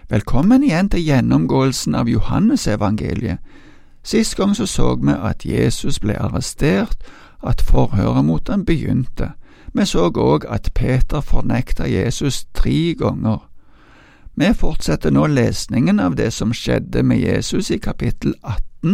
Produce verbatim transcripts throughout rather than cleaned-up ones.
Velkommen igjen til gjennomgåelsen av Johannes-evangeliet. Sist gang så så vi at Jesus ble arrestert, at forhøret mot han begynte. Vi så også at Peter fornekta Jesus tre ganger. Vi fortsetter nå lesningen av det som skjedde med Jesus i kapittel atten.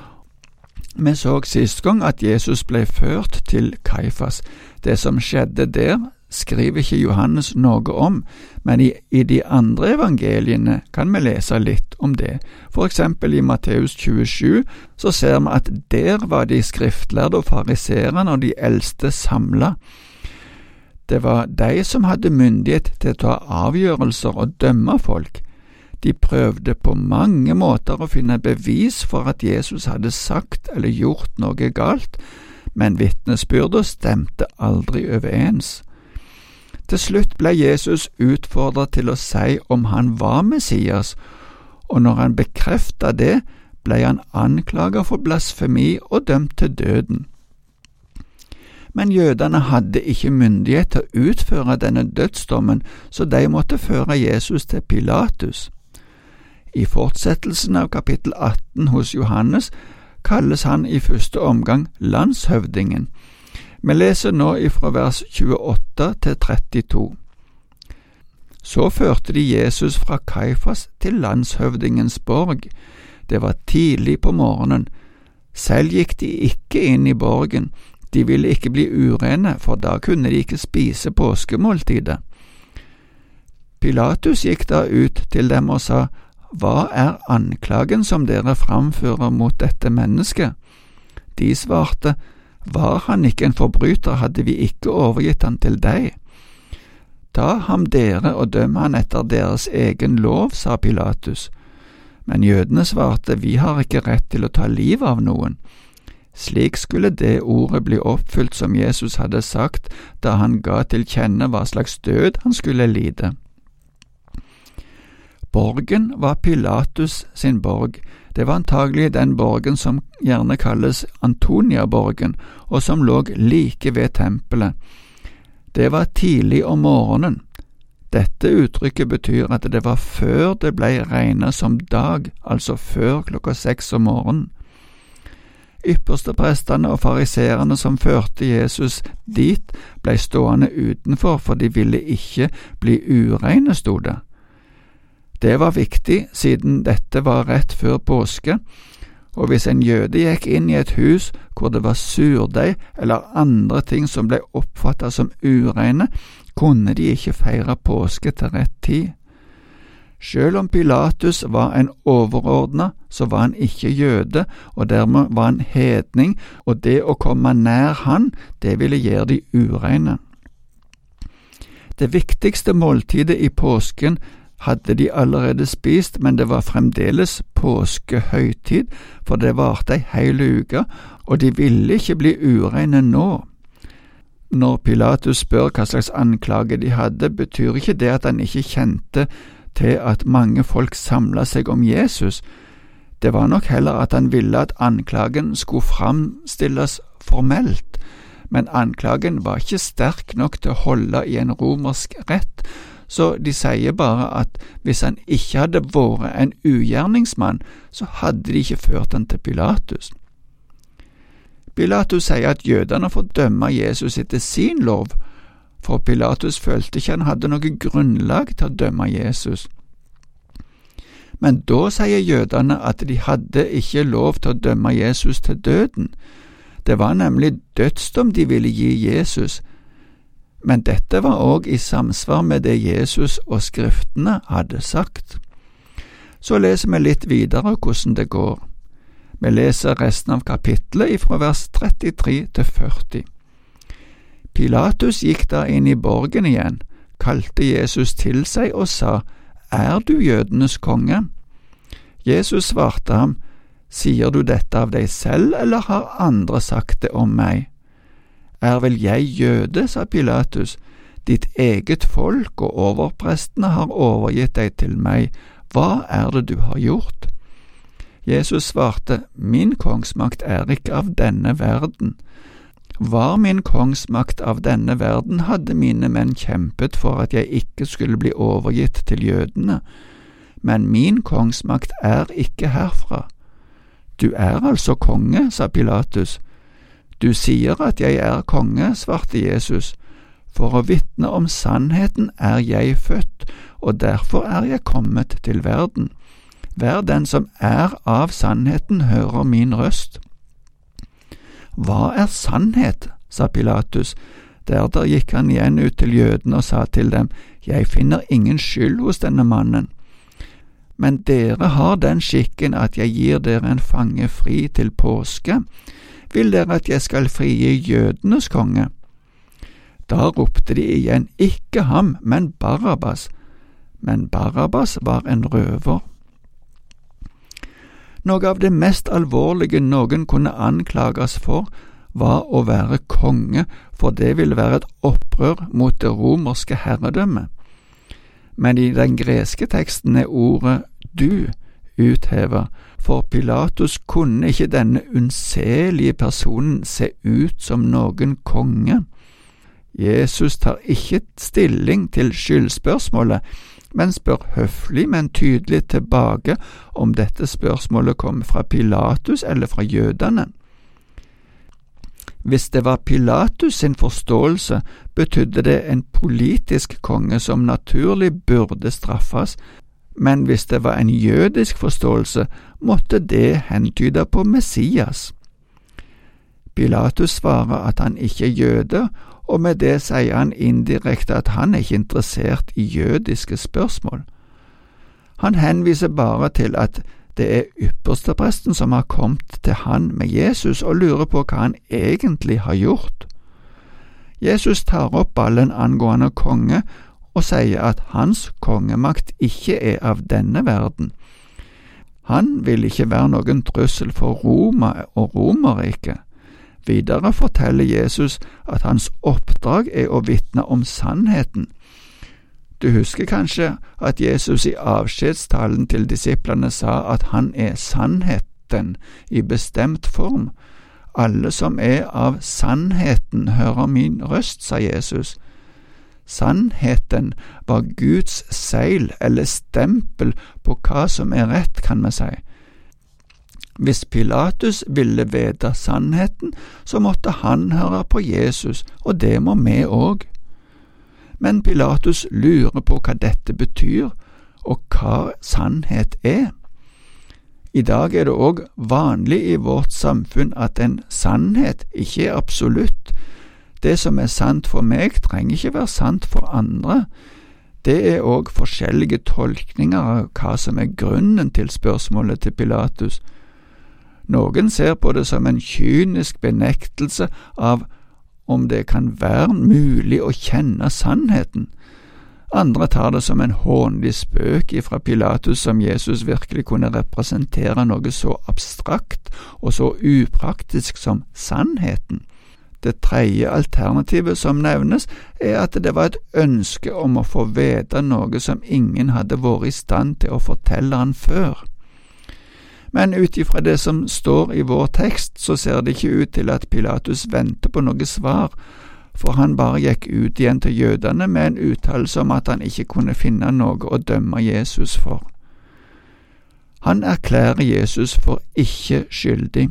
Vi så sist gang at Jesus ble ført til Kaifas. Det som skjedde der, skriver ikke Johannes noe om, men i, i de andre evangeliene kan vi lese litt om det. For eksempel i Matteus tjuesju så ser vi at der var de skriftlærde og fariserene og de eldste samlet. Det var de som hadde myndighet til å ta avgjørelser og dømme folk. De prøvde på mange måter å finne bevis for at Jesus hadde sagt eller gjort noe galt, men vitnesbyrdet stemte aldri overens. Til slutt ble Jesus utfordret til å si om han var Messias, og når han bekreftet det, ble han anklaget for blasfemi og dømt til døden. Men jødene hadde ikke myndighet til å utføre denne dødsdommen, så de måtte føre Jesus til Pilatus. I fortsettelsen av kapittel atten hos Johannes kalles han i første omgang landshøvdingen. Vi leser nå ifra vers tjueåtte til trettito. Så førte de Jesus fra Kaifas til landshøvdingens borg. Det var tidlig på morgenen. Selv gikk de ikke inn i borgen. De ville ikke bli urene, for da kunne de ikke spise påskemåltidet. Pilatus gikk da ut til dem og sa, «Hva er anklagen som dere framfører mot dette mennesket?» De svarte, «Var han ikke en forbryter, hadde vi ikke overgitt han til deg. Ta ham dere og døm han etter deres egen lov», sa Pilatus. Men jødene svarte, «Vi har ikke rett til å ta liv av noen». Slik skulle det ordet bli oppfylt som Jesus hadde sagt da han ga til kjenne hva slags død han skulle lide. Borgen var Pilatus sin borg. Det var antagelig den borgen som gjerne kalles Antonia-borgen, og som lå like ved tempelet. Det var tidlig om morgenen. Dette uttrykket betyr at det var før det ble regnet som dag, altså før klokka seks om morgenen. Ypperste prestene og fariserene som førte Jesus dit, ble stående utenfor, for de ville ikke bli ureine, stod det. Det var viktig, siden dette var rett før påske, og hvis en jøde gikk inn i et hus hvor det var surdeig eller andre ting som ble oppfattet som ureine, kunne de ikke feire påske til rett tid. Selv om Pilatus var en overordnet, så var han ikke jøde, og dermed var han hedning, og det å komme nær han, det ville gjøre de ureine. Det viktigste måltidet i påsken hadde de allerede spist, men det var fremdeles påskehøytid, for det varte ei hel uke, og de ville ikke bli ureine nå. Når Pilatus spør hva slags anklage de hadde, betyr ikke det at han ikke kjente til at mange folk samlet seg om Jesus. Det var nok heller at han ville at anklagen skulle framstilles formelt, men anklagen var ikke sterk nok til å holde i en romersk rett, så de sier bare at hvis han ikke hadde vært en ugjerningsmann, så hadde de ikke ført han til Pilatus. Pilatus sier at jødene får dømme Jesus etter sin lov, for Pilatus følte ikke han hadde noe grunnlag til å dømme Jesus. Men da sier jødene at de hadde ikke lov til å dømme Jesus til døden. Det var nemlig dødsdom de ville gi Jesus, men dette var også i samsvar med det Jesus og skriftene hadde sagt. Så leser vi litt videre hvordan det går. Vi leser resten av kapittelet fra vers trettitre til førti. Pilatus gikk da inn i borgen igjen, kalte Jesus til seg og sa, «Er du jødenes konge?» Jesus svarte ham, «Sier du dette av deg selv, eller har andre sagt det om meg?» «Er vel jeg jøde?» sa Pilatus. «Ditt eget folk og overprestene har overgitt deg til meg. Hva er det du har gjort?» Jesus svarte, «Min kongsmakt er ikke av denne verden. Var min kongsmakt av denne verden, hadde mine menn kjempet for at jeg ikke skulle bli overgitt til jødene. men min kongsmakt er ikke herfra. Du er altså konge, sa Pilatus. Du sier at jeg er konge, svarte Jesus. For å vitne om sannheten er jeg født, og derfor er jeg kommet til verden. Hver den som er av sannheten, hører min røst. Hva er sannhet, sa Pilatus. Deretter gikk han igjen ut til jødene og sa til dem, jeg finner ingen skyld hos denne mannen. Men dere har den skikken at jeg gir dere en fange fri til påske. Vil dere at jeg skal frigi jødenes konge? Da ropte de igjen, ikke ham, men Barabbas. Men Barabbas var en røver. Noe av det mest alvorlige noen kunne anklages for, var å være konge, for det ville være et opprør mot det romerske herredømmet. Men i den greske teksten er ordet du uthevet, for Pilatus kunne ikke denne unnselige personen se ut som noen konge. Jesus tar ikke stilling til skyldspørsmålet, men spør høflig, men tydelig tilbake om dette spørsmålet kom fra Pilatus eller fra jødene. Hvis det var Pilatus sin forståelse, betydde det en politisk konge som naturlig burde straffes, men hvis det var en jødisk forståelse, måtte det hentyde på Messias. Pilatus svarer at han ikke er jøde, og med det sier han indirekte at han er ikke interessert i jødiske spørsmål. Han henviser bare til at det er ypperstepresten som har kommet til han med Jesus og lurer på hva han egentlig har gjort. Jesus tar opp ballen angående konge og sier at hans kongemakt ikke er av denne verden. Han vil ikke være noen trussel for Roma og Romerriket. Videre forteller Jesus at hans oppdrag er å vitne om sannheten. Du husker kanskje at Jesus i avskjedstalen til disiplene sa at han er sannheten i bestemt form. Alle som er av sannheten hører min røst, sa Jesus. Sannheten var Guds seil eller stempel på hva som er rett, kan vi si. Hvis Pilatus ville vite sannheten, så måtte han høre på Jesus, og det må vi òg. Men Pilatus lurer på hva dette betyr, og hva sannhet er. I dag er det òg vanlig i vårt samfunn at en sannhet ikke er absolutt. Det som er sant for meg, trenger ikke være sant for andre. Det er òg forskjellige tolkninger av hva som er grunnen til spørsmålet til Pilatus. Noen ser på det som en kynisk benektelse av om det kan være mulig å kjenne sannheten. Andre tar det som en hånlig spøk fra Pilatus som Jesus virkelig kunne representere noe så abstrakt og så upraktisk som sannheten. Det tredje alternativet som nevnes er at det var et ønske om å få vite noe som ingen hadde vært i stand til å fortelle han før. Men ut ifra det som står i vår tekst, så ser det ikke ut til at Pilatus venter på noe svar, for han bare gikk ut igjen til jødene med en uttalelse om at han ikke kunne finne noe å dømme Jesus for. Han erklærer Jesus for ikke skyldig.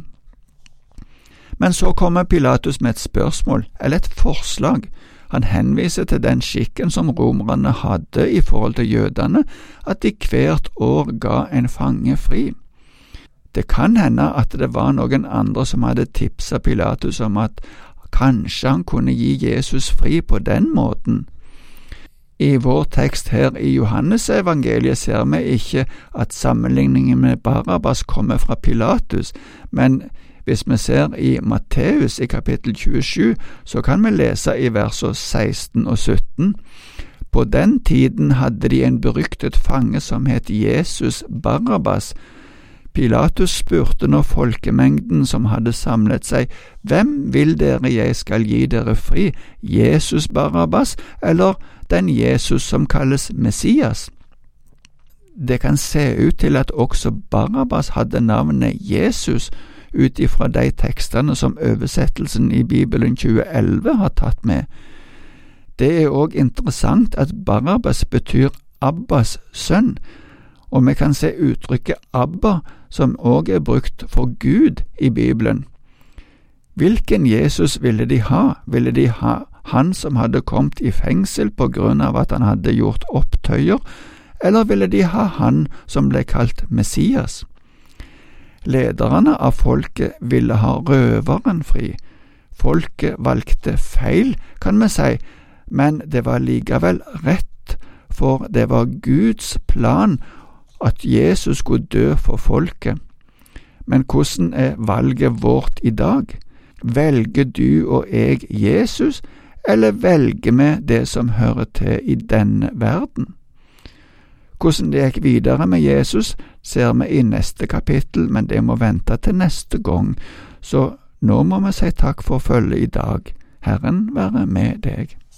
Men så kommer Pilatus med et spørsmål, eller et forslag. Han henviser til den skikken som romerne hadde i forhold til jødene, at de hvert år ga en fange fri. Det kan hende at det var noen andre som hadde tipset Pilatus om at kanskje han kunne gi Jesus fri på den måten. I vår tekst her i Johannes-evangeliet ser vi ikke at sammenligningen med Barabbas kommer fra Pilatus, men hvis vi ser i Matteus i kapittel tjuesju, så kan vi lese i versene seksten og sytten. På den tiden hadde de en beryktet fange som het Jesus Barabbas. Pilatus spurte nå folkemengden som hadde samlet seg, «Hvem vil dere jeg skal gi dere fri, Jesus Barabbas eller den Jesus som kalles Messias?» Det kan se ut til at også Barabbas hadde navnet Jesus, ut ifra de tekstene som oversettelsen i Bibelen tjue elleve har tatt med. Det er også interessant at Barabbas betyr Abbas sønn, og vi kan se uttrykket Abba, som også er brukt for Gud i Bibelen. Hvilken Jesus ville de ha? Ville de ha han som hadde kommet i fengsel på grunn av at han hadde gjort opptøyer, eller ville de ha han som ble kalt Messias? Lederne av folket ville ha røveren fri. Folket valgte feil, kan vi si, men det var likevel rett, for det var Guds plan at Jesus skulle dø for folket. Men hvordan er valget vårt i dag? Velger du og jeg Jesus, eller velger vi det som hører til i denne verden? Hvordan det gikk videre med Jesus, ser vi i neste kapittel, men det må vente til neste gang, så nå må vi si takk for følget i dag. Herren være med deg.